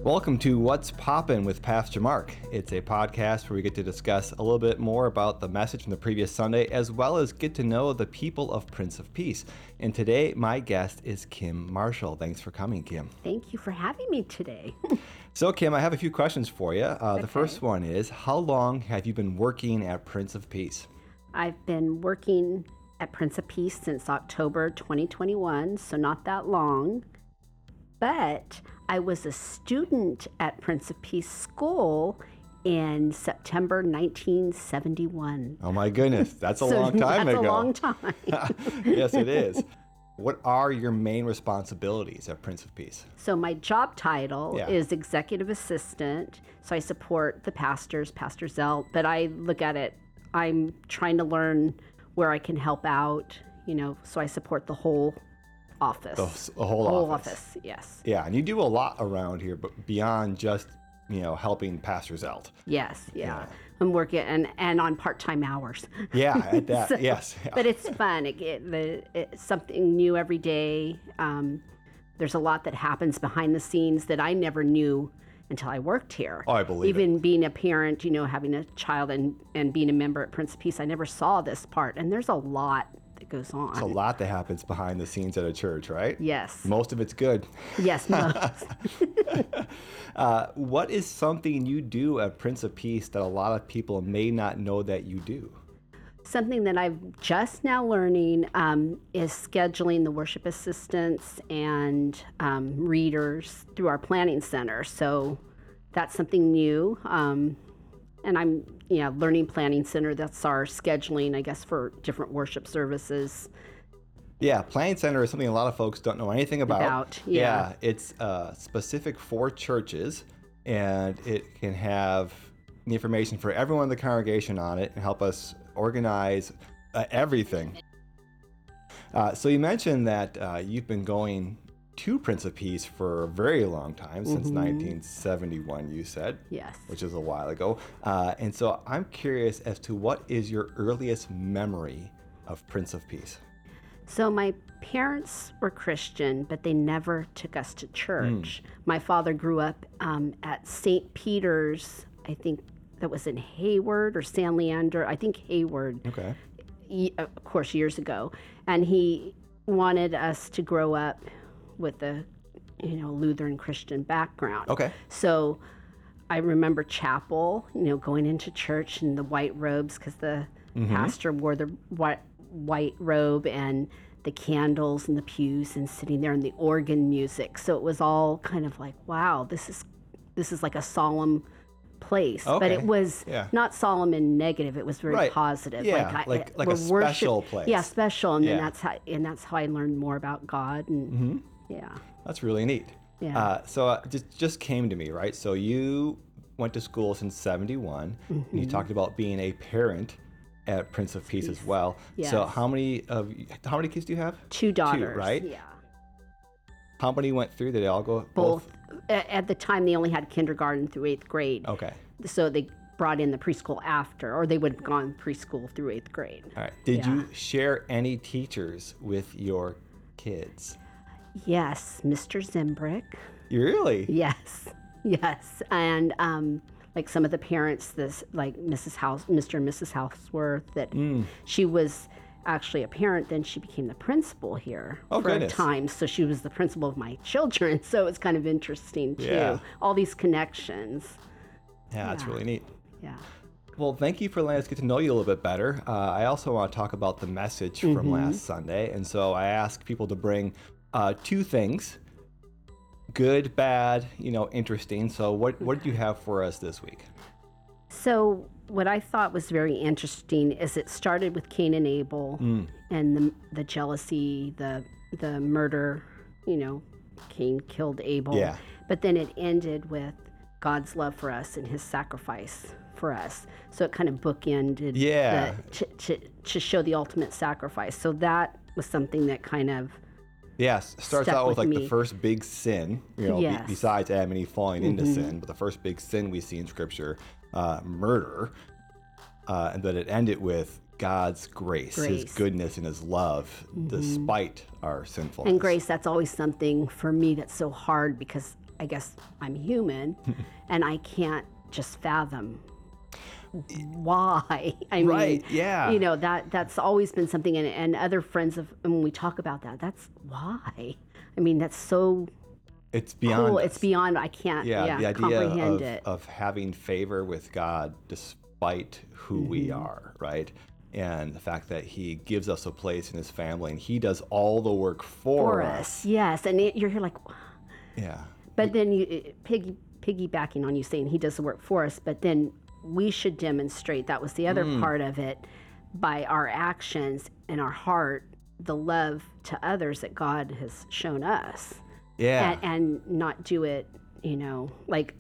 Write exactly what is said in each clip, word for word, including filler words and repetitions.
Welcome to What's Poppin' with Pastor Mark. It's a podcast where we get to discuss a little bit more about the message from the previous Sunday, as well as get to know the people of Prince of Peace. And today, my guest is Kim Marshall. Thanks for coming, Kim. Thank you for having me today. So, Kim, I have a few questions for you. Uh, Okay. The first one is, how long have you been working at Prince of Peace? I've been working at Prince of Peace since October twenty twenty-one, so not that long. But I was a student at Prince of Peace School in September nineteen seventy-one. Oh my goodness, that's a So long time that's ago. a long time. Yes, it is. What are your main responsibilities at Prince of Peace? So my job title Yeah. is executive assistant. So I support the pastors, Pastor Zelt, but I look at it, I'm trying to learn where I can help out, you know, so I support the whole office. The, the whole, whole office. office, yes. Yeah, and you do a lot around here, but beyond just, you know, helping Pastor Zelt. Yes, yeah. Yeah. I'm working and, and on part-time hours. Yeah, at that, So- yes. Yeah. But it's fun. It, it, the, it's something new every day. Um, there's a lot that happens behind the scenes that I never knew until I worked here. Oh, I believe it. Even being a parent, you know, having a child and, and being a member at Prince of Peace, I never saw this part. And there's a lot that goes on. It's a lot that happens behind the scenes at a church, right? Yes. Most of it's good. Yes, most. Uh, what is something you do at Prince of Peace that a lot of people may not know that you do? Something that I'm just now learning um, is scheduling the worship assistants and um, readers through our planning center. So that's something new. Um, and I'm, you know, learning planning center. That's our scheduling, I guess, for different worship services. Yeah, Planning Center is something a lot of folks don't know anything about. About, yeah. it's uh, specific for churches, and it can have the information for everyone in the congregation on it and help us organize uh, everything. Uh, so you mentioned that uh, you've been going to Prince of Peace for a very long time, since Mhm. nineteen seventy-one, you said, Yes. which is a while ago. Uh, and so I'm curious as to what is your earliest memory of Prince of Peace? So my parents were Christian, but they never took us to church. My father grew up um, at Saint Peter's, I think that was in Hayward or San Leandro, I think Hayward, Okay. y- of course, years ago. And he wanted us to grow up with a, you know, Lutheran Christian background. Okay. So I remember chapel, you know, going into church in the white robes because the pastor wore the white, white robe and the candles and the pews and sitting there and the organ music. So it was all kind of like, wow, this is this is like a solemn place. But Okay. it was Yeah. not solemn and negative. It was very Right. positive. Yeah, I- like- like we're a special place. Yeah, special. And Yeah. then that's how and that's how I learned more about God. And Mhm. yeah. That's really neat. Yeah. Uh, so uh, just just came to me, right? So you went to school since seventy-one. And you talked about being a parent at Prince of Peace as well. So Yes. how many of how many kids do you have? Two daughters. right? Yeah. How many went through? Did they all go? Both. A- At the time, they only had kindergarten through eighth grade. Okay. So they brought in the preschool after, or they would have gone preschool through eighth grade. All right. Did Yeah. you share any teachers with your kids? Yes, Mister Zimbrick. You really? Yes, yes, and um, like some of the parents, this like Missus House, Mister and Missus Houseworth. That Mm. she was actually a parent, then she became the principal here Oh, for goodness. a time. So she was the principal of my children. So it's kind of interesting too. Yeah. All these connections. Yeah, that's Yeah. really neat. Yeah. Well, thank you for letting us get to know you a little bit better. Uh, I also want to talk about the message from Mm-hmm. last Sunday. And so I ask people to bring uh, two things, good, bad, you know, interesting. So what, what did you have for us this week? So what I thought was very interesting is it started with Cain and Abel Mm. and the the jealousy, the the murder, you know, Cain killed Abel. Yeah. But then it ended with God's love for us and his sacrifice for us. So it kind of bookended Yeah. the, to, to, to show the ultimate sacrifice. So that was something that kind of, Yes, starts Stuck out with with like the me. first big sin, you know, be- Yes. besides Adam and Eve falling into Mhm. sin, but the first big sin we see in Scripture, uh, murder, uh, and that it ended with God's grace, His Grace. goodness, and His love, despite our sinfulness. and grace, that's always something for me that's so hard because I guess I'm human, and I can't just fathom why. I mean, Right, yeah. you know, that that's always been something, and, and other friends of, and when we talk about that, that's why. I mean, that's so It's beyond cool. us. It's beyond, I can't Yeah, yeah, the idea comprehend of, it. of having favor with God despite who Mm-hmm. we are, right? And the fact that he gives us a place in his family and he does all the work for, For us, yes. And it, you're here like, Yeah. but then you it- piggy piggybacking on you saying he does the work for us, but then we should demonstrate, that was the other Mm. part of it, by our actions and our heart, the love to others that God has shown us. Yeah. And, and not do it, you know, like,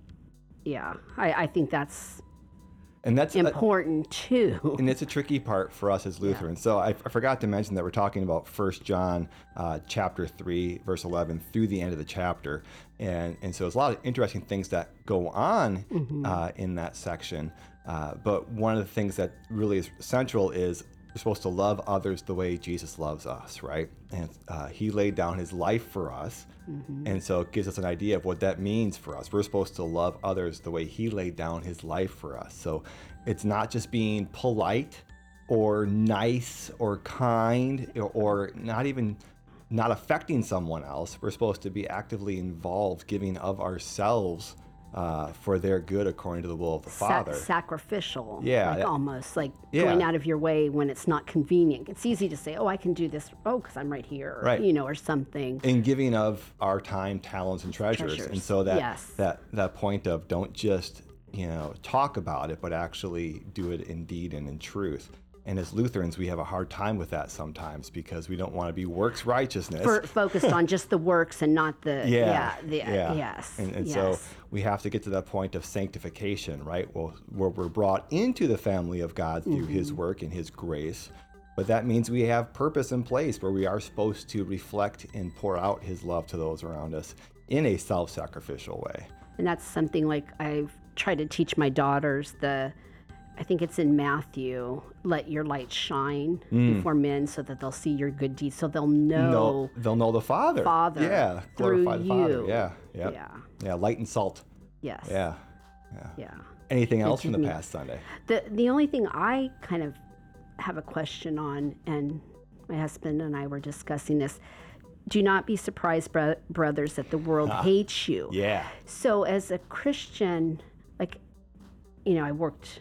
yeah, I, I think that's And that's a, important too. and it's a tricky part for us as Lutherans. So I, I forgot to mention that we're talking about First John uh, chapter three, verse eleven through the end of the chapter. And, and so there's a lot of interesting things that go on Mm-hmm. uh, in that section. Uh, but one of the things that really is central is we're supposed to love others the way Jesus loves us, right? And uh, he laid down his life for us. Mm-hmm. And so it gives us an idea of what that means for us. We're supposed to love others the way he laid down his life for us. So it's not just being polite or nice or kind or, or not even not affecting someone else. We're supposed to be actively involved, giving of ourselves uh, for their good according to the will of the Sa- Father. sacrificial, Yeah, like that- almost like Yeah. going out of your way when it's not convenient. It's easy to say, oh, I can do this, oh, because I'm right here, or, Right. you know, or something. And giving of our time, talents, and treasures. Treasures, And so that yes. that that point of don't just you know talk about it, but actually do it in deed and in truth. And as Lutherans, we have a hard time with that sometimes because we don't want to be works righteousness. For, focused on just the works and not the, yeah, yeah, the, yeah. yes, And, and yes. so we have to get to that point of sanctification, right? Well, where we're brought into the family of God through His Mm-hmm. work and His grace. But that means we have purpose in place where we are supposed to reflect and pour out His love to those around us in a self-sacrificial way. And that's something like I've tried to teach my daughters the, I think it's in Matthew, let your light shine Mm. before men so that they'll see your good deeds, so they'll know. No, they'll know the Father. Father Yeah, through glorify the Father. you. Yeah, yeah, Yeah. yeah. Light and salt. Yes. Yeah, yeah. Yeah. Anything else from the didn't- past Sunday? The the only thing I kind of have a question on, and my husband and I were discussing this. Do not be surprised, bro- brothers, that the world hates you. Yeah. So as a Christian, like, you know, I worked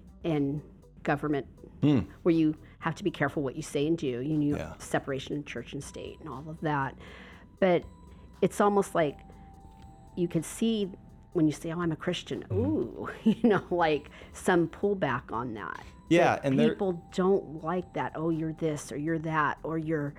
in government Hmm. where you have to be careful what you say and do. You know, Yeah. separation in church and state and all of that. But it's almost like you could see when you say, oh, I'm a Christian, Mm-hmm. ooh, you know, like some pullback on that. Yeah, That and there- people don't like that. Oh, you're this or you're that or you're.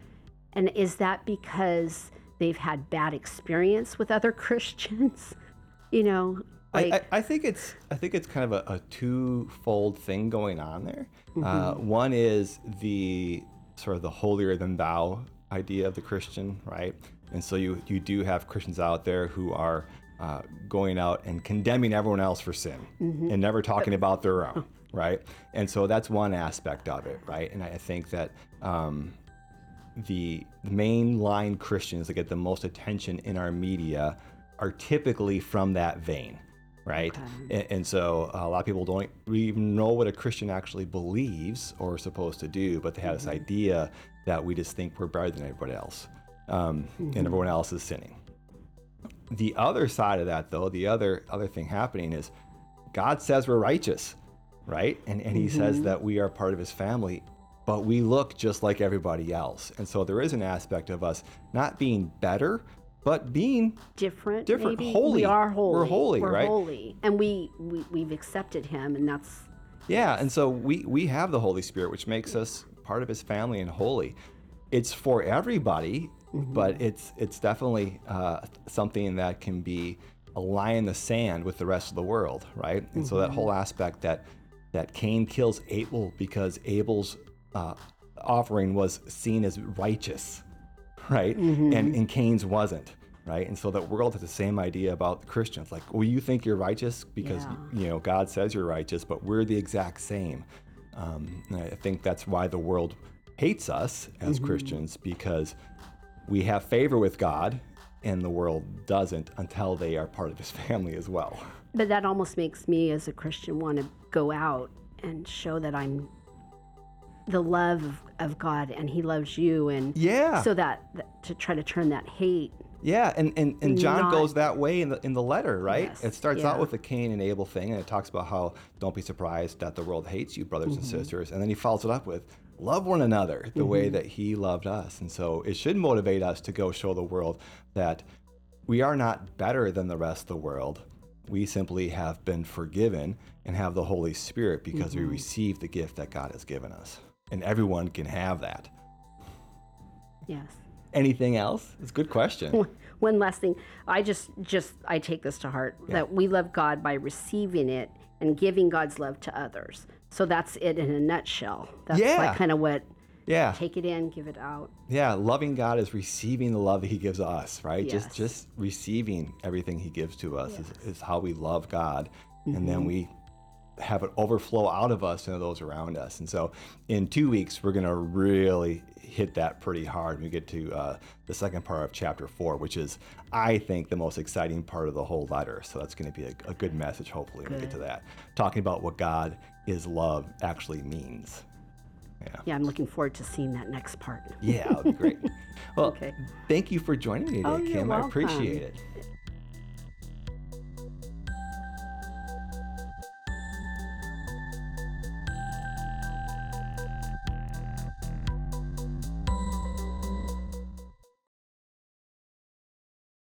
And is that because they've had bad experience with other Christians? You know, like I, I, I think it's I think it's kind of a, a twofold thing going on there. Mm-hmm. Uh, one is the sort of the holier than thou idea of the Christian, right? And so you you do have Christians out there who are uh, going out and condemning everyone else for sin Mm-hmm. and never talking about their own, right? And so that's one aspect of it, right? And I think that um, the mainline Christians that get the most attention in our media are typically from that vein, right? And, and so a lot of people don't even know what a Christian actually believes or is supposed to do, but they have this idea that we just think we're better than everybody else, um, and everyone else is sinning. The other side of that, though, the other other thing happening is God says we're righteous, right? And and He says that we are part of His family, but we look just like everybody else. And so there is an aspect of us not being better, but being different. different, maybe. holy. We are holy. We're holy, We're right? holy, and we, we we've accepted Him, and that's Yeah, and so we we have the Holy Spirit, which makes us part of His family and holy. It's for everybody, but it's it's definitely uh, something that can be a line in the sand with the rest of the world, right? And so that whole aspect that that Cain kills Abel because Abel's uh, offering was seen as righteous, right? And and Cain's wasn't. Right, and so that world has the same idea about the Christians. Like, well, you think you're righteous because Yeah. you know God says you're righteous, but we're the exact same. Um, and I think that's why the world hates us as Christians, because we have favor with God and the world doesn't until they are part of his family as well. But that almost makes me as a Christian want to go out and show that I'm the love of, of God and he loves you, and Yeah. so that, that to try to turn that hate. Yeah, and, and, and John Not- goes that way in the in the letter, right? Yes, It starts yeah. out with the Cain and Abel thing, and it talks about how don't be surprised that the world hates you, brothers Mm-hmm. and sisters. And then he follows it up with love one another the way Mm-hmm. that he loved us. And so it should motivate us to go show the world that we are not better than the rest of the world. We simply have been forgiven and have the Holy Spirit because Mm-hmm. we receive the gift that God has given us. And everyone can have that. Yes. Anything else? It's a good question. One last thing, I just just I take this to heart, that we love God by receiving it and giving God's love to others. So that's it in a nutshell. That's Yeah. like kind of what, Yeah. take it in, give it out. Yeah, loving God is receiving the love that he gives us, right? Yes. Just just receiving everything he gives to us is, is how we love God. And then we have it overflow out of us into those around us. And so in two weeks, we're going to really hit that pretty hard when we get to uh, the second part of chapter four, which is, I think, the most exciting part of the whole letter. So that's going to be a, a good message, hopefully, when we get to that. Talking about what God is love actually means. Yeah. Yeah, I'm looking forward to seeing that next part. Yeah, that would be great. Well, Okay. thank you for joining me today, Oh, you're Kim. I welcome. appreciate it.